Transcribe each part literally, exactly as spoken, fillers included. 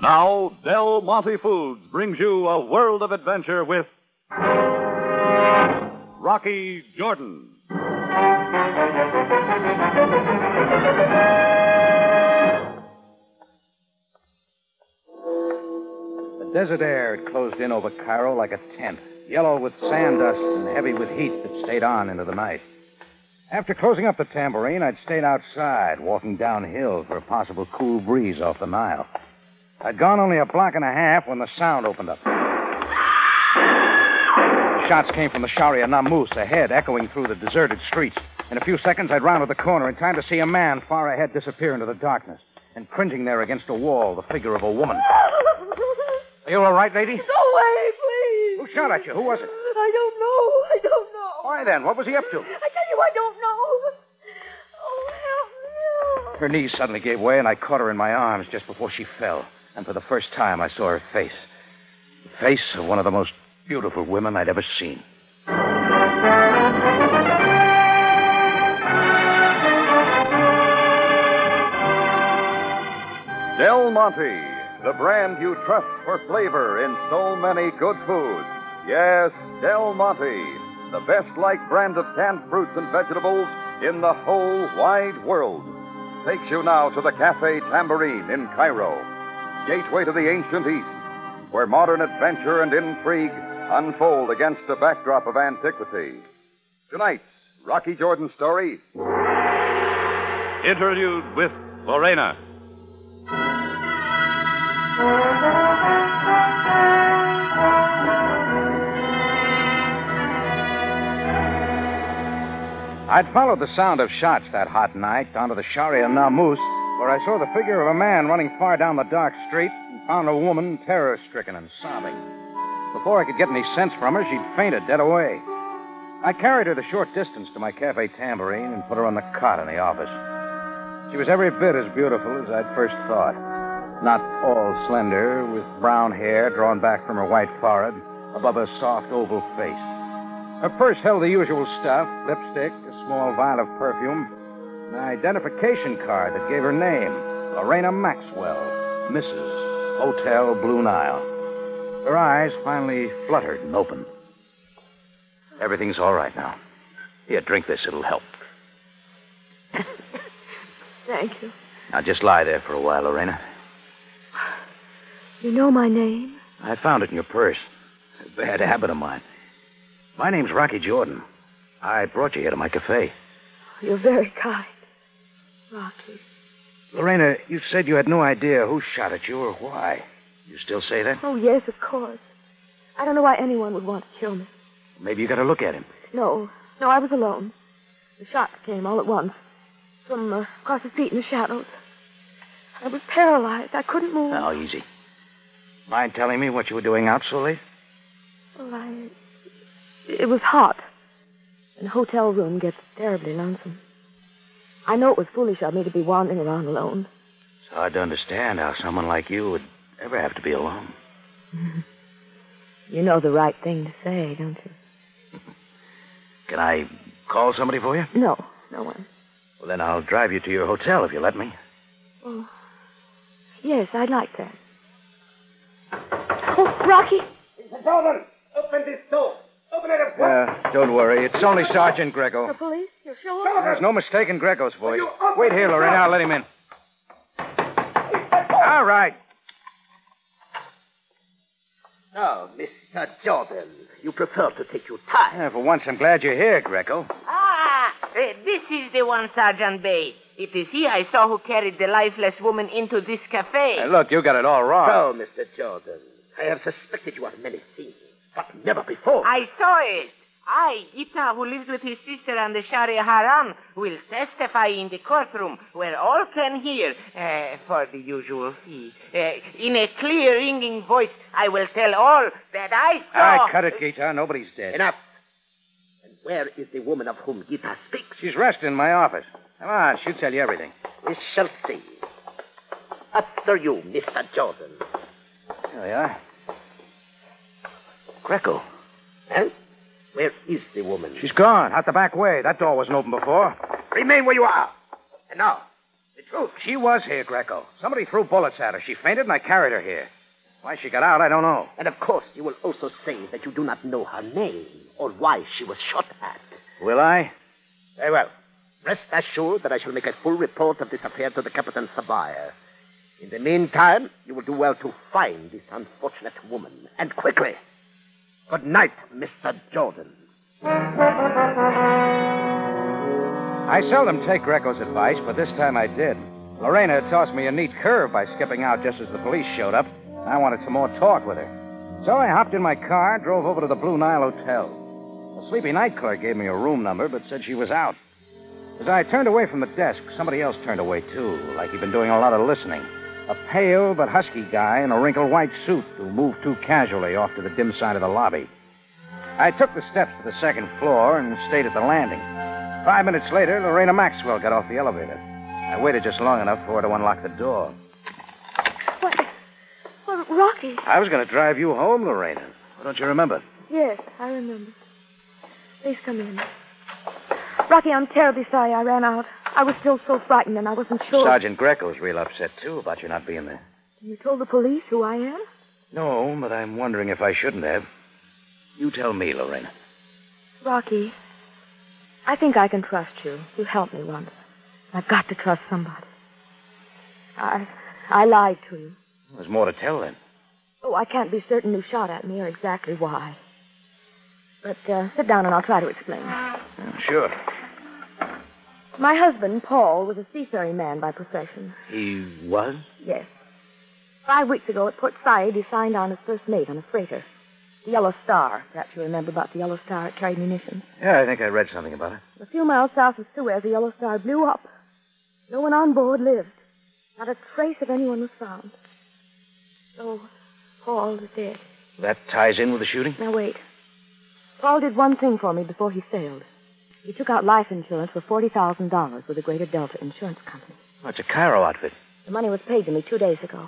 Now, Del Monte Foods brings you a world of adventure with Rocky Jordan. The desert air had closed in over Cairo like a tent, yellow with sand dust and heavy with heat that stayed on into the night. After closing up the tambourine, I'd stayed outside, walking downhill for a possible cool breeze off the Nile. I'd gone only a block and a half when the sound opened up. The shots came from the Sharia Namus ahead, echoing through the deserted streets. In a few seconds, I'd rounded the corner in time to see a man far ahead disappear into the darkness, and cringing there against a wall, the figure of a woman. Are you all right, lady? Go away, please. Who shot at you? Who was it? I don't know. I don't know. Why then? What was he up to? I tell you, I don't know. Oh, help me. Her knees suddenly gave way, and I caught her in my arms just before she fell. And for the first time, I saw her face. The face of one of the most beautiful women I'd ever seen. Del Monte, the brand you trust for flavor in so many good foods. Yes, Del Monte, the best-liked brand of canned fruits and vegetables in the whole wide world, takes you now to the Cafe Tambourine in Cairo, gateway to the ancient East, where modern adventure and intrigue unfold against a backdrop of antiquity. Tonight's Rocky Jordan story, Interlude with Lorena. I'd followed the sound of shots that hot night down to the Sharia Namus, where I saw the figure of a man running far down the dark street and found a woman terror-stricken and sobbing. Before I could get any sense from her, she'd fainted dead away. I carried her the short distance to my Cafe Tambourine and put her on the cot in the office. She was every bit as beautiful as I'd first thought. Not all slender, with brown hair drawn back from her white forehead above her soft oval face. Her purse held the usual stuff, lipstick, a small vial of perfume, an identification card that gave her name, Lorena Maxwell, Missus Hotel Blue Nile. Her eyes finally fluttered and opened. Everything's all right now. Here, drink this. It'll help. Thank you. Now, just lie there for a while, Lorena. You know my name? I found it in your purse. A bad habit of mine. My name's Rocky Jordan. I brought you here to my cafe. You're very kind, Rocky. Lorena, you said you had no idea who shot at you or why. You still say that? Oh, yes, of course. I don't know why anyone would want to kill me. Maybe you got to look at him. No, no, I was alone. The shots came all at once. From uh, across the street in the shadows. I was paralyzed. I couldn't move. Now, easy. Mind telling me what you were doing out so late? Well, I... It was hot. And the hotel room gets terribly lonesome. I know it was foolish of me to be wandering around alone. It's hard to understand how someone like you would ever have to be alone. You know the right thing to say, don't you? Can I call somebody for you? No, no one. Well, then I'll drive you to your hotel if you let me. Oh, yes, I'd like that. Oh, Rocky! Mister Jordan, open this door. Open it at once. Uh, don't worry. It's only Sergeant Greco. The police? You're sure? There's no mistaking Greco's voice. Wait here, Lorena. I'll let him in. All right. Oh, Mister Jordan, you prefer to take your time. Yeah, for once, I'm glad you're here, Greco. Ah, uh, this is the one, Sergeant Bay. It is he I saw who carried the lifeless woman into this cafe. Hey, look, you got it all wrong. So, Mister Jordan, I have suspected you of many things, but never before. I saw it. I, Gita, who lives with his sister and the Sharia Haram, will testify in the courtroom where all can hear, uh, for the usual fee. Uh, in a clear, ringing voice, I will tell all that I saw. All right, cut it, Gita. Nobody's dead. Enough. And where is the woman of whom Gita speaks? She's resting in my office. Come on, she'll tell you everything. We shall see. After you, Mister Jordan. There we are. Greco. Huh? Where is the woman? She's gone, out the back way. That door wasn't open before. Remain where you are. And now, truth. She was here, Greco. Somebody threw bullets at her. She fainted, and I carried her here. Why she got out, I don't know. And of course, you will also say that you do not know her name or why she was shot at. Will I? Very well. Rest assured that I shall make a full report of this affair to the Captain Sabaya. In the meantime, you will do well to find this unfortunate woman, and quickly. Good night, Mister Jordan. I seldom take Greco's advice, but this time I did. Lorena tossed me a neat curve by skipping out just as the police showed up. I wanted some more talk with her. So I hopped in my car, drove over to the Blue Nile Hotel. A sleepy night clerk gave me a room number, but said she was out. As I turned away from the desk, somebody else turned away, too, like he'd been doing a lot of listening. A pale but husky guy in a wrinkled white suit who moved too casually off to the dim side of the lobby. I took the steps to the second floor and stayed at the landing. Five minutes later, Lorena Maxwell got off the elevator. I waited just long enough for her to unlock the door. What? Well, Rocky. I was going to drive you home, Lorena. Don't you remember? Yes, I remember. Please come in. Rocky, I'm terribly sorry I ran out. I was still so frightened and I wasn't sure. Sergeant Greco's real upset, too, about you not being there. You told the police who I am? No, but I'm wondering if I shouldn't have. You tell me, Lorena. Rocky, I think I can trust you. You helped me once. I've got to trust somebody. I I lied to you. There's more to tell, then. Oh, I can't be certain who shot at me or exactly why. But uh, sit down and I'll try to explain. Oh, sure. My husband, Paul, was a seafaring man by profession. He was? Yes. Five weeks ago at Port Said, he signed on as first mate on a freighter. The Yellow Star. Perhaps you remember about the Yellow Star. It carried munitions. Yeah, I think I read something about it. A few miles south of Suez, the Yellow Star blew up. No one on board lived. Not a trace of anyone was found. So, Paul is dead. That ties in with the shooting? Now, wait. Paul did one thing for me before he sailed. He took out life insurance for forty thousand dollars with the Greater Delta Insurance Company. Oh, it's a Cairo outfit. The money was paid to me two days ago.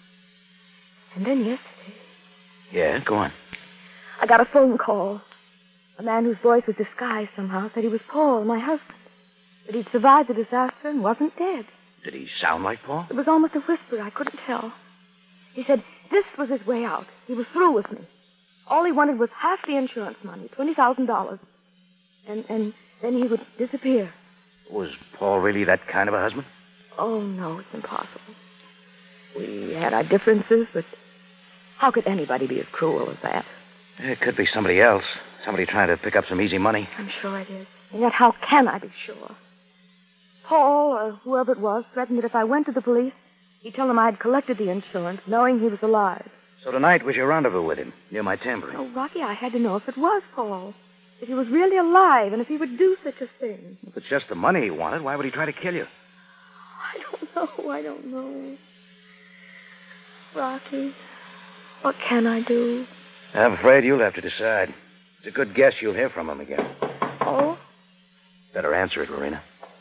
And then yesterday, Yeah, go on. I got a phone call. A man whose voice was disguised somehow said he was Paul, my husband. That he'd survived the disaster and wasn't dead. Did he sound like Paul? It was almost a whisper. I couldn't tell. He said this was his way out. He was through with me. All he wanted was half the insurance money, twenty thousand dollars. And, and then he would disappear. Was Paul really that kind of a husband? Oh, no, it's impossible. We had our differences, but how could anybody be as cruel as that? It could be somebody else. Somebody trying to pick up some easy money. I'm sure it is. And yet how can I be sure? Paul, or whoever it was, threatened that if I went to the police, he'd tell them I had collected the insurance, knowing he was alive. So tonight was your rendezvous with him, near my tambourine. Oh, Rocky, I had to know if it was Paul. If he was really alive, and if he would do such a thing. If it's just the money he wanted, why would he try to kill you? I don't know. I don't know. Rocky, what can I do? I'm afraid you'll have to decide. It's a good guess you'll hear from him again. Oh? Better answer it, Lorena.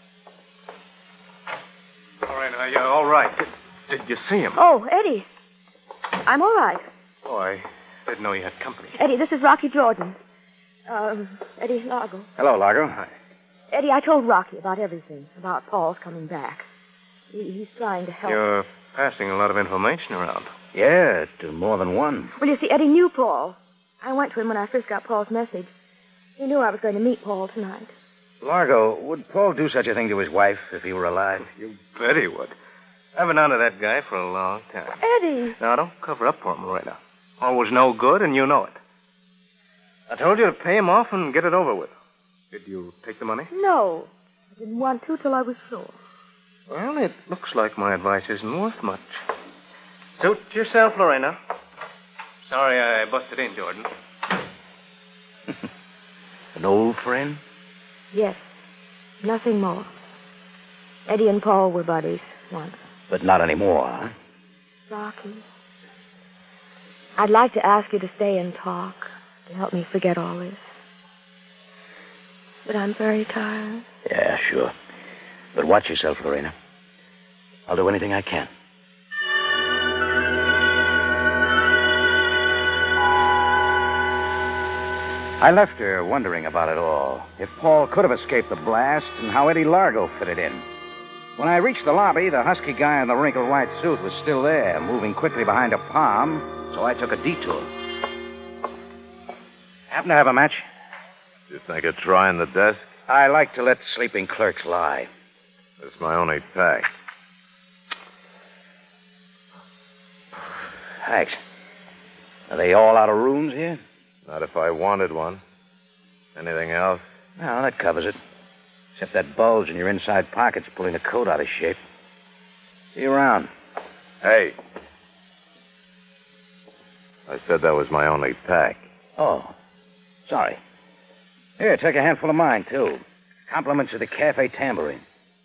Lorena, are you all right? Did, did you see him? Oh, Eddie. I'm all right. Oh, I didn't know you had company. Eddie, this is Rocky Jordan. Um, Eddie Largo. Hello, Largo. Hi. Eddie, I told Rocky about everything, about Paul's coming back. He, he's trying to help. You're passing a lot of information around. Yeah, to more than one. Well, you see, Eddie knew Paul. I went to him when I first got Paul's message. He knew I was going to meet Paul tonight. Largo, would Paul do such a thing to his wife if he were alive? You bet he would. I've been onto that guy for a long time. Eddie! Now, don't cover up for him, Lorena. Paul was no good, and you know it. I told you to pay him off and get it over with. Did you take the money? No. I didn't want to till I was sure. Well, it looks like my advice isn't worth much. Suit yourself, Lorena. Sorry I busted in, Jordan. An old friend? Yes. Nothing more. Eddie and Paul were buddies once. But not anymore, huh? Rocky, I'd like to ask you to stay and talk, to help me forget all this. But I'm very tired. Yeah, sure. But watch yourself, Lorena. I'll do anything I can. I left her wondering about it all. If Paul could have escaped the blast and how Eddie Largo fitted in. When I reached the lobby, the husky guy in the wrinkled white suit was still there, moving quickly behind a palm, so I took a detour. Happen to have a match? You think of trying the desk? I like to let sleeping clerks lie. It's my only pack. Thanks. Are they all out of rooms here? Not if I wanted one. Anything else? No, that covers it. Except that bulge in your inside pocket's pulling the coat out of shape. See you around. Hey. I said that was my only pack. Oh. Sorry. Here, take a handful of mine, too. Compliments of the Cafe Tambourine.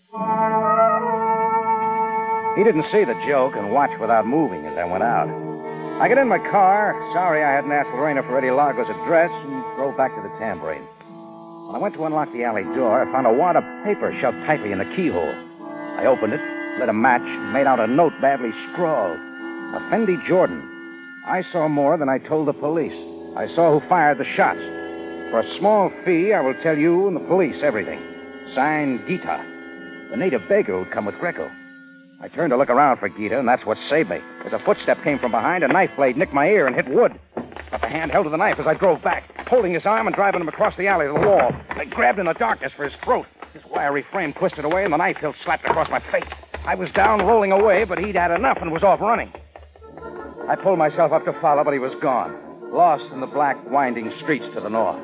He didn't see the joke and watched without moving as I went out. I got in my car, sorry I hadn't asked Lorena for Eddie Largo's address, and drove back to the Tambourine. When I went to unlock the alley door, I found a wad of paper shoved tightly in the keyhole. I opened it, lit a match, and made out a note badly scrawled. Effendi Jordan. I saw more than I told the police. I saw who fired the shots. For a small fee, I will tell you and the police everything. Signed, Gita, the native beggar who'd come with Greco. I turned to look around for Gita, and that's what saved me. As a footstep came from behind, a knife blade nicked my ear and hit wood. But the hand held to the knife as I drove back, holding his arm and driving him across the alley to the wall. I grabbed in the darkness for his throat. His wiry frame twisted away, and the knife hilt slapped across my face. I was down, rolling away, but he'd had enough and was off running. I pulled myself up to follow, but he was gone, lost in the black, winding streets to the north.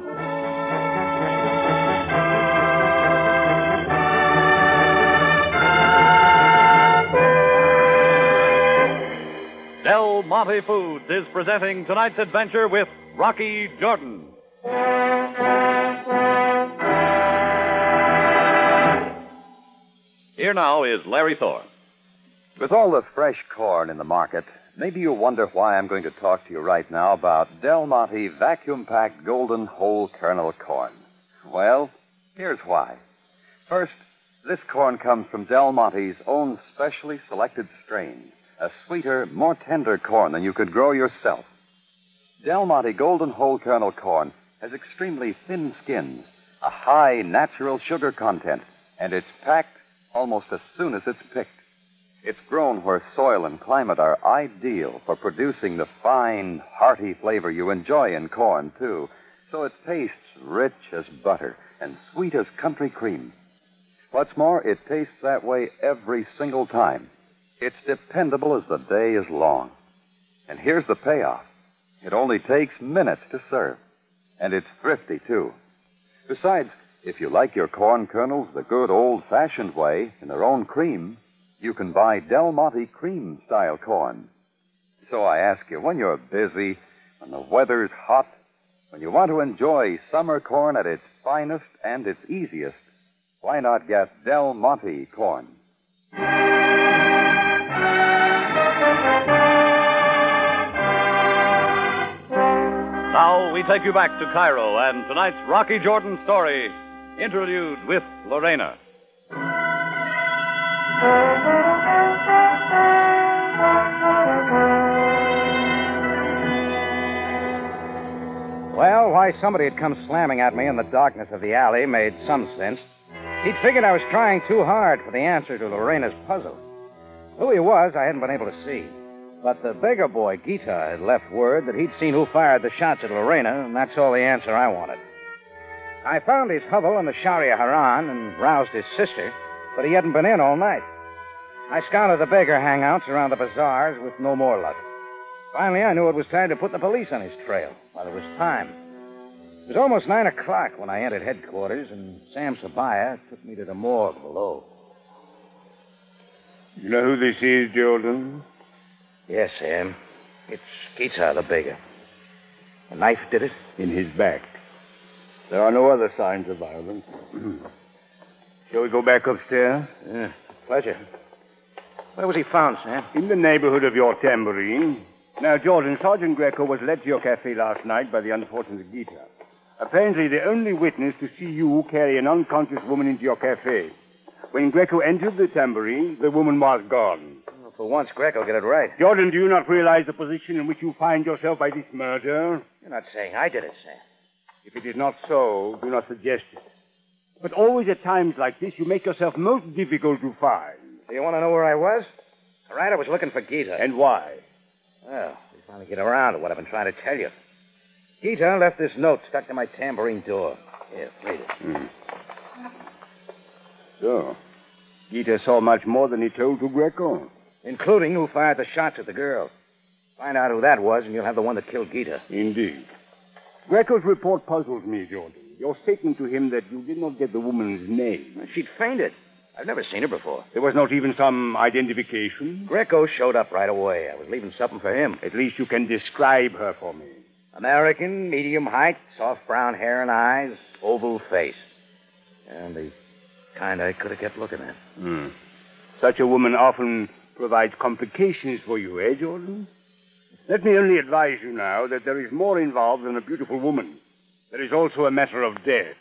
Del Monte Foods is presenting tonight's adventure with Rocky Jordan. Here now is Larry Thorne. With all the fresh corn in the market, maybe you wonder why I'm going to talk to you right now about Del Monte vacuum-packed golden whole kernel corn. Well, here's why. First, this corn comes from Del Monte's own specially selected strain, a sweeter, more tender corn than you could grow yourself. Del Monte golden whole kernel corn has extremely thin skins, a high natural sugar content, and it's packed almost as soon as it's picked. It's grown where soil and climate are ideal for producing the fine, hearty flavor you enjoy in corn, too. So it tastes rich as butter and sweet as country cream. What's more, it tastes that way every single time. It's dependable as the day is long. And here's the payoff. It only takes minutes to serve. And it's thrifty, too. Besides, if you like your corn kernels the good old-fashioned way, in their own cream, you can buy Del Monte cream-style corn. So I ask you, when you're busy, when the weather's hot, when you want to enjoy summer corn at its finest and its easiest, why not get Del Monte corn? Now we take you back to Cairo and tonight's Rocky Jordan story, interlude with Lorena. Well, why somebody had come slamming at me in the darkness of the alley made some sense. He'd figured I was trying too hard for the answer to Lorena's puzzle. Who he was, I hadn't been able to see. But the beggar boy, Gita, had left word that he'd seen who fired the shots at Lorena, and that's all the answer I wanted. I found his hovel in the Sharia Haran and roused his sister, but he hadn't been in all night. I scouted the beggar hangouts around the bazaars with no more luck. Finally, I knew it was time to put the police on his trail while there was time. It was almost nine o'clock when I entered headquarters, and Sam Sabaya took me to the morgue below. You know who this is, Jordan? Yes, Sam. It's Gita, the beggar. The knife did it? In his back. There are no other signs of violence. Shall we go back upstairs? Yeah, pleasure. Where was he found, Sam? In the neighborhood of your tambourine. Now, Jordan, Sergeant Greco was led to your cafe last night by the unfortunate Gita. Apparently the only witness to see you carry an unconscious woman into your cafe. When Greco entered the tambourine, the woman was gone. Well, for once, Greco get it right. Jordan, do you not realize the position in which you find yourself by this murder? You're not saying I did it, Sam. If it is not so, do not suggest it. But always at times like this, you make yourself most difficult to find. Do you want to know where I was? All right, I was looking for Gita. And why? Well, we finally get around to what I've been trying to tell you. Gita left this note stuck to my tambourine door. Here, read it. Hmm. So, Gita saw much more than he told to Greco. Including who fired the shots at the girl. Find out who that was, and you'll have the one that killed Gita. Indeed. Greco's report puzzles me, Jordan. Your statement to him that you did not get the woman's name. She'd fainted. I've never seen her before. There was not even some identification? Greco showed up right away. I was leaving something for him. At least you can describe her for me. American, medium height, soft brown hair and eyes, oval face. And the kind I could have kept looking at. Hmm. Such a woman often provides complications for you, eh, Jordan? Let me only advise you now that there is more involved than a beautiful woman. There is also a matter of death.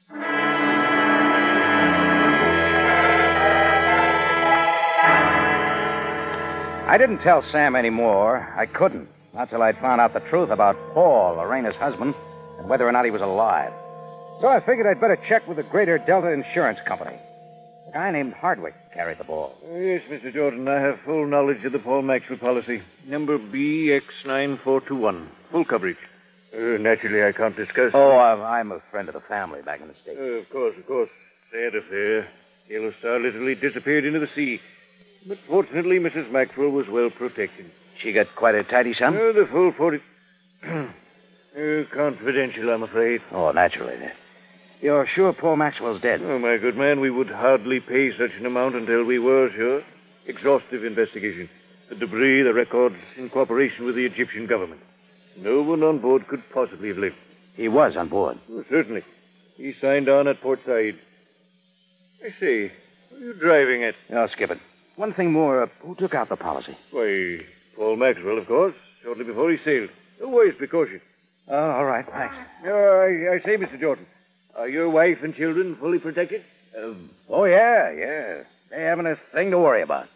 I didn't tell Sam any more. I couldn't. Not till I'd found out the truth about Paul, Lorena's husband, and whether or not he was alive. So I figured I'd better check with the Greater Delta Insurance Company. A guy named Hardwick carried the ball. Uh, yes, Mister Jordan, I have full knowledge of the Paul Maxwell policy. Number B X nine four two one. Full coverage. Uh, naturally, I can't discuss... Oh, I'm, I'm a friend of the family back in the States. Uh, of course, of course. Sad affair. Yellow Star literally disappeared into the sea. But fortunately, Missus Maxwell was well protected. She got quite a tidy sum? Uh, the full forty... uh, confidential, I'm afraid. Oh, naturally. You're sure Paul Maxwell's dead? Oh, my good man, we would hardly pay such an amount until we were sure. Exhaustive investigation. The debris, the records, in cooperation with the Egyptian government. No one on board could possibly have lived. He was on board? Oh, certainly. He signed on at Port Said. I say, what are you driving at? Oh, skip it. One thing more. Uh, who took out the policy? Why, Paul Maxwell, of course, shortly before he sailed. A wise precaution. Oh, all right, thanks. Uh, I, I say, Mister Jordan, are your wife and children fully protected? Uh, oh, yeah, yeah. They haven't a thing to worry about.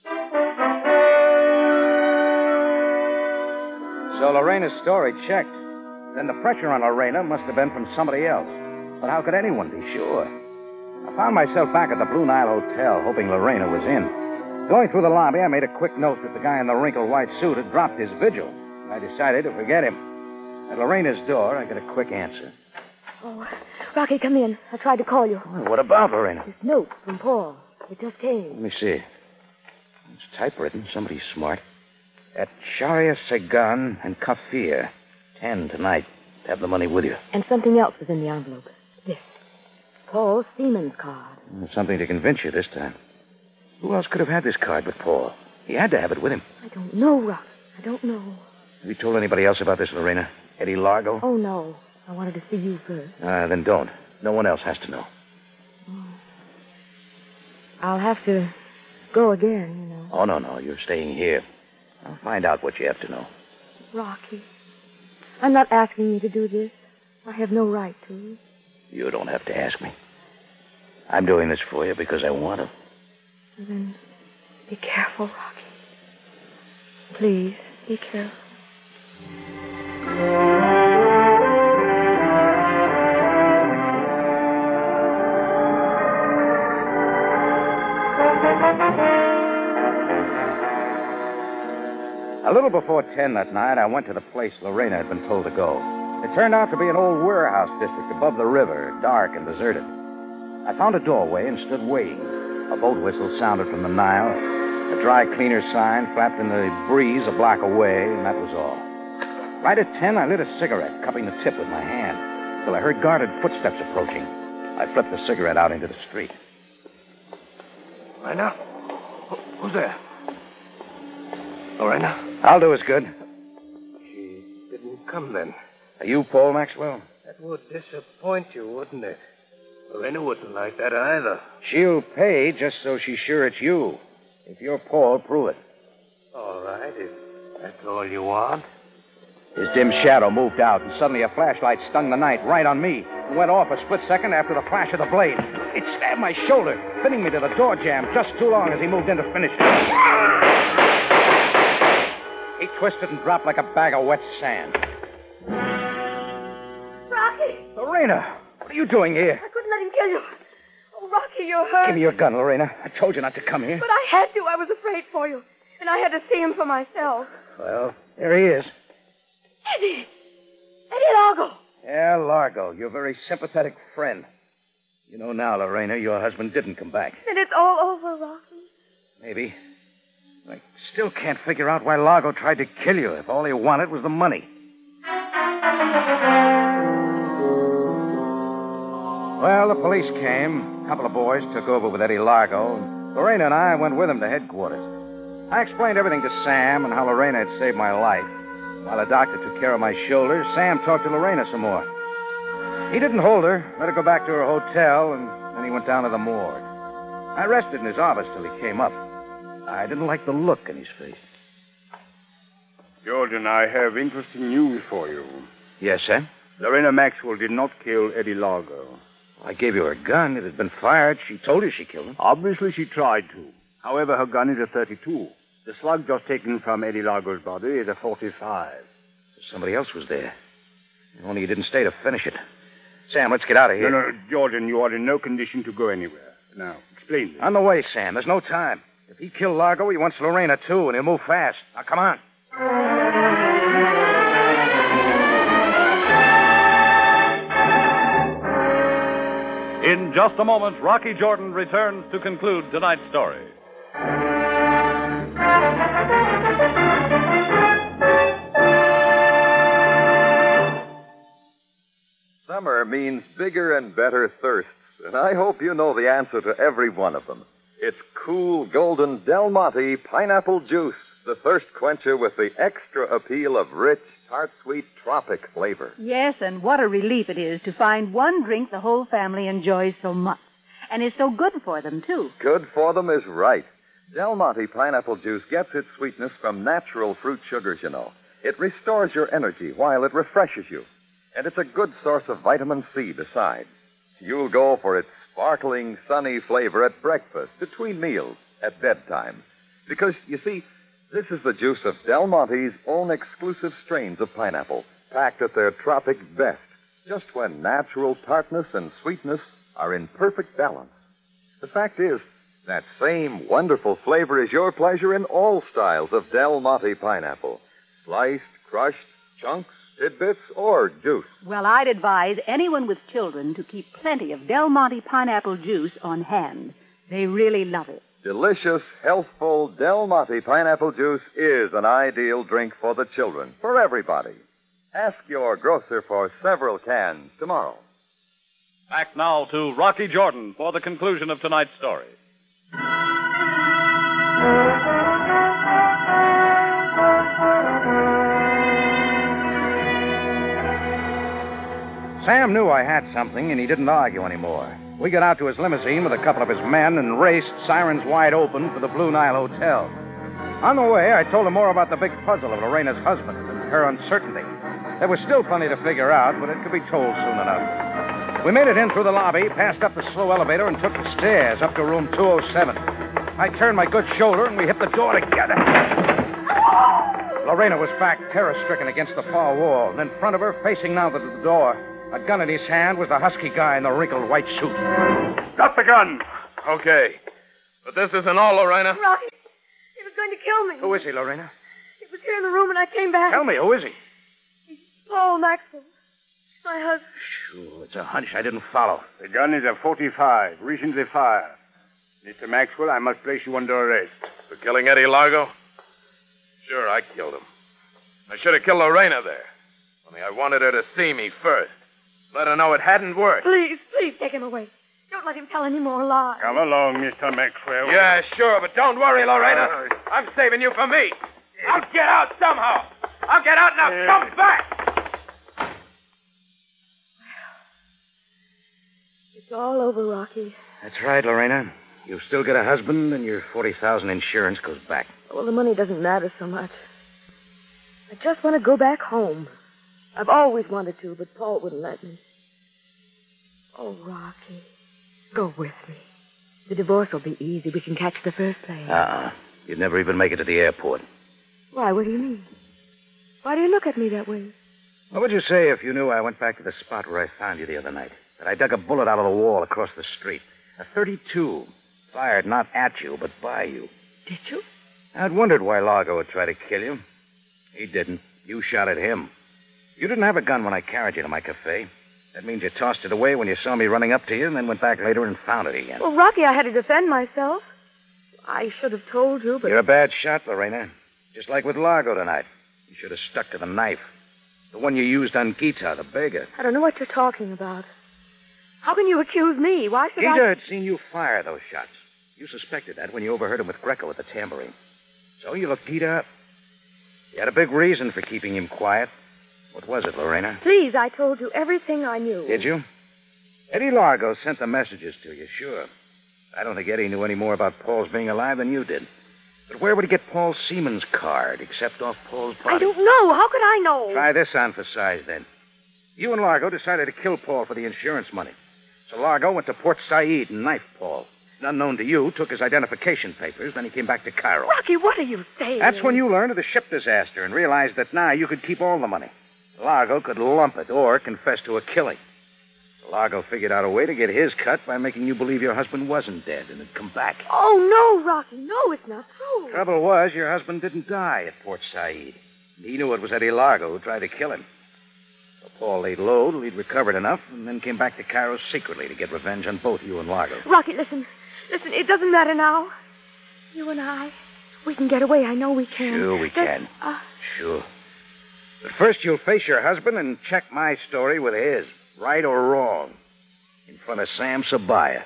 So Lorena's story checked. Then the pressure on Lorena must have been from somebody else. But how could anyone be sure? I found myself back at the Blue Nile Hotel, hoping Lorena was in. Going through the lobby, I made a quick note that the guy in the wrinkled white suit had dropped his vigil. I decided to forget him. At Lorena's door, I got a quick answer. Oh, Rocky, come in. I tried to call you. Well, what about Lorena? This note from Paul. It just came. Let me see. It's typewritten. Somebody smart. At Sharia Sagan and Kafir. Ten tonight. Have the money with you. And something else was in the envelope. This. Paul Seaman's card. Something to convince you this time. Who else could have had this card but Paul? He had to have it with him. I don't know, Rock. I don't know. Have you told anybody else about this, Lorena? Eddie Largo? Oh, no. I wanted to see you first. Ah, uh, then don't. No one else has to know. Oh. I'll have to go again, you know. Oh, no, no. You're staying here. I'll find out what you have to know. Rocky, I'm not asking you to do this. I have no right to. You don't have to ask me. I'm doing this for you because I want to. Then be careful, Rocky. Please, be careful. A little before ten that night, I went to the place Lorena had been told to go. It turned out to be an old warehouse district above the river, dark and deserted. I found a doorway and stood waiting. A boat whistle sounded from the Nile. A dry cleaner sign flapped in the breeze a block away, and that was all. Right at ten, I lit a cigarette, cupping the tip with my hand, till I heard guarded footsteps approaching. I flipped the cigarette out into the street. Lorena? Who's there? Lorena? I'll do as good. She didn't come then. Are you Paul Maxwell? That would disappoint you, wouldn't it? Lorena wouldn't like that either. She'll pay just so she's sure it's you. If you're Paul, prove it. All right, if that's all you want. His dim shadow moved out, and suddenly a flashlight stung the night right on me. It went off a split second after the flash of the blade. It stabbed my shoulder, pinning me to the door jamb just too long as he moved in to finish it. He twisted and dropped like a bag of wet sand. Rocky! Lorena, what are you doing here? I couldn't let him kill you. Rocky, you're hurt. Give me your gun, Lorena. I told you not to come here. But I had to. I was afraid for you. And I had to see him for myself. Well, there he is. Eddie! Eddie Largo! Yeah, Largo, your very sympathetic friend. You know now, Lorena, your husband didn't come back. And it's all over, Rocky. Maybe. I still can't figure out why Largo tried to kill you if all he wanted was the money. Well, the police came. A couple of boys took over with Eddie Largo. Lorena and I went with him to headquarters. I explained everything to Sam and how Lorena had saved my life. While the doctor took care of my shoulders, Sam talked to Lorena some more. He didn't hold her, let her go back to her hotel, and then he went down to the morgue. I rested in his office till he came up. I didn't like the look in his face. George and I have interesting news for you. Yes, Sam? Lorena Maxwell did not kill Eddie Largo. I gave you her gun. It had been fired. She told you she killed him. Obviously, she tried to. However, her gun is a thirty-two. The slug just taken from Eddie Largo's body is a forty-five. Somebody else was there. Only he didn't stay to finish it. Sam, let's get out of here. No, no, Jordan, you are in no condition to go anywhere. Now, explain this. On the way, Sam. There's no time. If he killed Largo, he wants Lorena, too, and he'll move fast. Now, come on. In just a moment, Rocky Jordan returns to conclude tonight's story. Summer means bigger and better thirsts, and I hope you know the answer to every one of them. It's cool, golden Del Monte pineapple juice, the thirst quencher with the extra appeal of rich, tart-sweet tropic flavor. Yes, and what a relief it is to find one drink the whole family enjoys so much. And is so good for them, too. Good for them is right. Del Monte pineapple juice gets its sweetness from natural fruit sugars, you know. It restores your energy while it refreshes you. And it's a good source of vitamin C besides. You'll go for its sparkling, sunny flavor at breakfast, between meals, at bedtime. Because, you see, this is the juice of Del Monte's own exclusive strains of pineapple, packed at their tropic best, just when natural tartness and sweetness are in perfect balance. The fact is, that same wonderful flavor is your pleasure in all styles of Del Monte pineapple. Sliced, crushed, chunks, tidbits, or juice. Well, I'd advise anyone with children to keep plenty of Del Monte pineapple juice on hand. They really love it. Delicious, healthful Del Monte pineapple juice is an ideal drink for the children, for everybody. Ask your grocer for several cans tomorrow. Back now to Rocky Jordan for the conclusion of tonight's story. Sam knew I had something, and he didn't argue anymore. We got out to his limousine with a couple of his men and raced, sirens wide open, for the Blue Nile Hotel. On the way, I told him more about the big puzzle of Lorena's husband and her uncertainty. There was still plenty to figure out, but it could be told soon enough. We made it in through the lobby, passed up the slow elevator, and took the stairs up to room two oh seven. I turned my good shoulder, and we hit the door together. Lorena was back, terror-stricken against the far wall, and in front of her, facing now to the door, a gun in his hand, was the husky guy in the wrinkled white suit. Drop the gun. Okay. But this isn't all, Lorena. Rocky, he was going to kill me. Who is he, Lorena? He was here in the room and I came back. Tell me, who is he? He's Paul Maxwell, my husband. Sure, it's a hunch I didn't follow. The gun is a forty-five, recently fired. Mister Maxwell, I must place you under arrest. For killing Eddie Largo? Sure, I killed him. I should have killed Lorena there. Only I wanted her to see me first. Let her know it hadn't worked. Please, please take him away. Don't let him tell any more lies. Come along, Mister Maxwell. Yeah, sure, but don't worry, Lorena. I'm saving you from me. I'll get out somehow. I'll get out now. Yeah. Come back. It's all over, Rocky. That's right, Lorena. You've still got a husband, and your forty thousand insurance goes back. Well, the money doesn't matter so much. I just want to go back home. I've always wanted to, but Paul wouldn't let me. Oh, Rocky, go with me. The divorce will be easy. We can catch the first plane. Uh-uh. You'd never even make it to the airport. Why, what do you mean? Why do you look at me that way? What would you say if you knew I went back to the spot where I found you the other night? That I dug a bullet out of the wall across the street. A thirty-two. Fired not at you, but by you. Did you? I'd wondered why Largo would try to kill you. He didn't. You shot at him. You didn't have a gun when I carried you to my cafe. That means you tossed it away when you saw me running up to you and then went back later and found it again. Well, Rocky, I had to defend myself. I should have told you, but... You're a bad shot, Lorena. Just like with Largo tonight. You should have stuck to the knife. The one you used on Gita, the beggar. I don't know what you're talking about. How can you accuse me? Why should Gita I... had seen you fire those shots. You suspected that when you overheard him with Greco at the tambourine. So you looked Gita up. You had a big reason for keeping him quiet. What was it, Lorena? Please, I told you everything I knew. Did you? Eddie Largo sent the messages to you, sure. I don't think Eddie knew any more about Paul's being alive than you did. But where would he get Paul Seaman's card, except off Paul's body? I don't know. How could I know? Try this on for size, then. You and Largo decided to kill Paul for the insurance money. So Largo went to Port Said and knifed Paul. Unknown to you, took his identification papers, then he came back to Cairo. Rocky, what are you saying? That's when you learned of the ship disaster and realized that now you could keep all the money. Largo could lump it or confess to a killing. So Largo figured out a way to get his cut by making you believe your husband wasn't dead and had come back. Oh, no, Rocky. No, it's not true. Trouble was, your husband didn't die at Port Said. He knew it was Eddie Largo who tried to kill him. So Paul laid low till he'd recovered enough and then came back to Cairo secretly to get revenge on both you and Largo. Rocky, listen. Listen, it doesn't matter now. You and I, we can get away. I know we can. Sure we There's- can. Uh, Sure. But first you'll face your husband and check my story with his, right or wrong, in front of Sam Sabaya.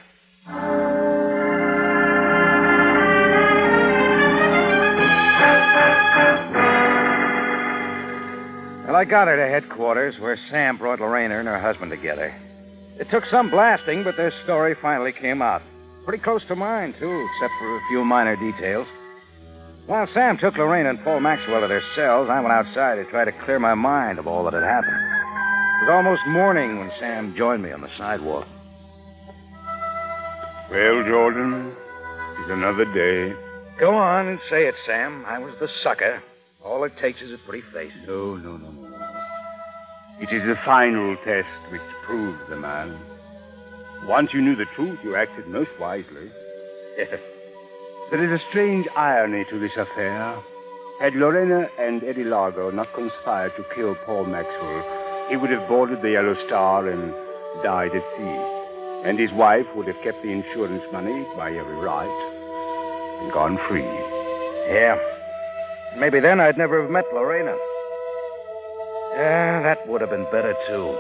Well, I got her to headquarters, where Sam brought Lorena and her husband together. It took some blasting, but their story finally came out. Pretty close to mine, too, except for a few minor details. While Sam took Lorena and Paul Maxwell to their cells, I went outside to try to clear my mind of all that had happened. It was almost morning when Sam joined me on the sidewalk. Well, Jordan, it's another day. Go on and say it, Sam. I was the sucker. All it takes is a pretty face. No, no, no, no. It is the final test which proves the man. Once you knew the truth, you acted most wisely. There is a strange irony to this affair. Had Lorena and Eddie Largo not conspired to kill Paul Maxwell, he would have boarded the Yellow Star and died at sea. And his wife would have kept the insurance money by every right and gone free. Yeah. Maybe then I'd never have met Lorena. Yeah, that would have been better, too.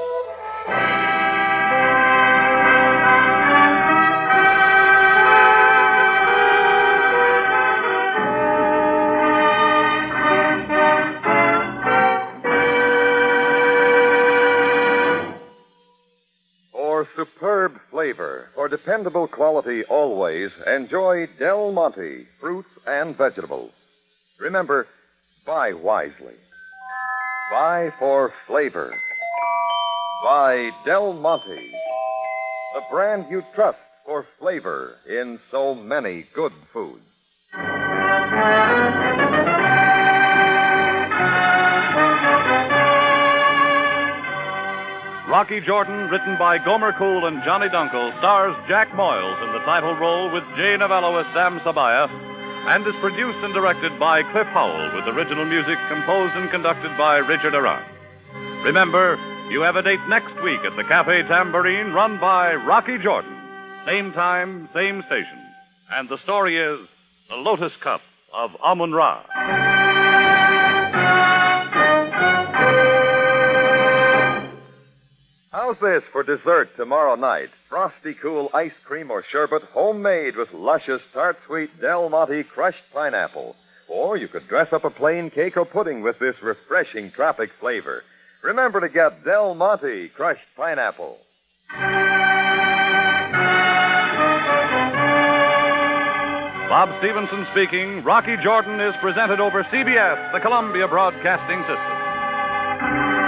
For superb flavor, for dependable quality always, enjoy Del Monte, fruits and vegetables. Remember, buy wisely. Buy for flavor. Buy Del Monte, the brand you trust for flavor in so many good foods. Rocky Jordan, written by Gomer Cool and Johnny Dunkel, stars Jack Moyles in the title role with Jay Novello as Sam Sabaya, and is produced and directed by Cliff Howell, with original music composed and conducted by Richard Aran. Remember, you have a date next week at the Cafe Tambourine, run by Rocky Jordan. Same time, same station. And the story is The Lotus Cup of Amun-Ra. How's this for dessert tomorrow night? Frosty cool ice cream or sherbet, homemade with luscious tart sweet Del Monte crushed pineapple. Or you could dress up a plain cake or pudding with this refreshing tropic flavor. Remember to get Del Monte crushed pineapple. Bob Stevenson speaking. Rocky Jordan is presented over C B S, the Columbia Broadcasting System.